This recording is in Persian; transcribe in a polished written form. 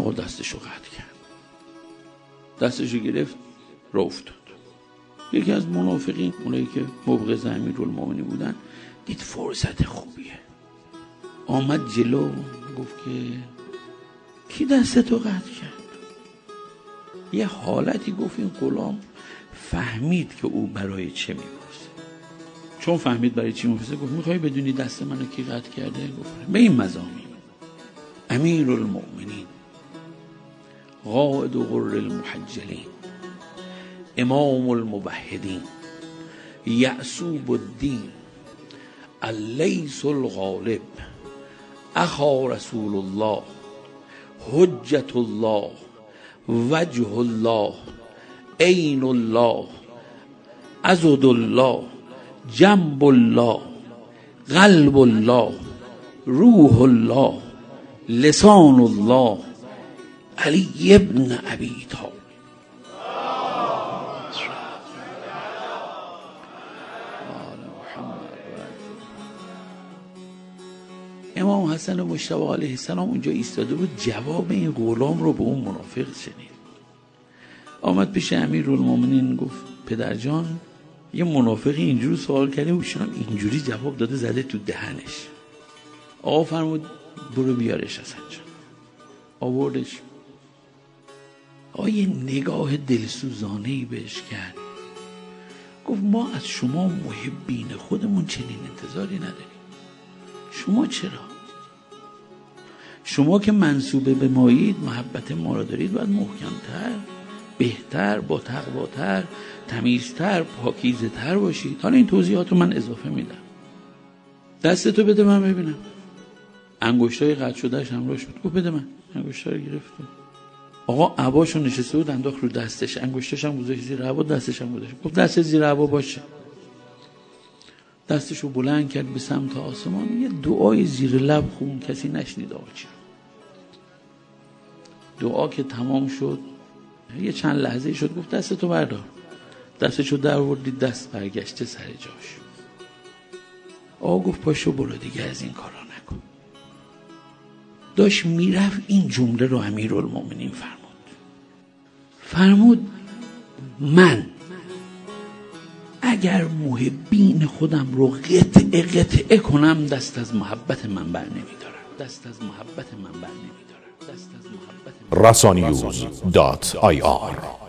آقا دستشو قطع کرد، دستشو گرفت راه افتاد. یکی از منافقین، اونایی که مبغض امیرالمومنین بودن، دید فرصت خوبیه، آمد جلو، گفت که کی دستتو قطع کرد؟ یه حالتی گفت این غلام فهمید که او برای چه میپرسه. چون فهمید برای چی میپرسه، گفت میخوای بدونی دست منو کی قطع کرده؟ گفت به این مضامین: امیرالمومنین، قائد غر المحجلین، امام الموحدین، یعصوب الدین، اللیث الغالب، اخا رسول الله، حجت الله، وجه الله، عین الله، عضد الله، جنب الله، قلب الله، روح الله، لسان الله، علی ابن ابی طالب. امام حسن مجتبی علیه السلام اونجا ایستاده بود، جواب این غلام رو به اون منافق شنید. آمد پیش امیرالمومنین گفت پدرجان، یه منافقی اینجوری سوال کرده، اوشون اینجوری جواب داده، زده تو دهنش. آقا فرمود برو بیارش حسن جان. آوردش. آقا یه نگاه دلسوزانه‌ای بهش کرد، گفت ما از شما محبین خودمون چنین انتظاری نداریم. شما چرا؟ شما که منسوب به مایید، محبت ما را دارید، باید محکمتر، بهتر، با تقواتر، تمیزتر، پاکیزه تر باشید. حالا این توضیحات رو من اضافه میدم. دستتو بده من ببینم. انگشتای قطع شدهش همراه شد. گفت بده من. انگشتا رو گرفت. آقا عباشو نشسته بود انداخت رو دستش، انگشتش هم گذاشت زیر عبا، دستش هم گذاشت. گفت دست زیر عبا باشه. دستشو بلند کرد به سمت آسمان، یه دعای زیر لب خون، کسی نشنید آقا چی. دعا که تمام شد، یه چند لحظه شد، گفت دستتو بردار. دستشو در آورد، دست برگشته سر جاش. آقا گفت پاشو برو دیگه، از این کارا نکن. داشت میرفت این جمله رو امیرالمومنین فرمود من اگر محبین خودم رو قطعه کنم، دست از محبت من بر نمیدارم. رسانیوز.ir